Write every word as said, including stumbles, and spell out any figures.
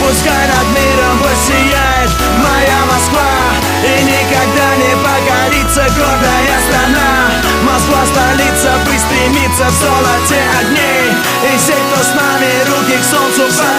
Пускай над миром воссияет моя Москва, и никогда не покорится гордая страна. Москва, столица, пусть стремится в золоте огней, и все, кто с нами, руки к солнцу поднимут.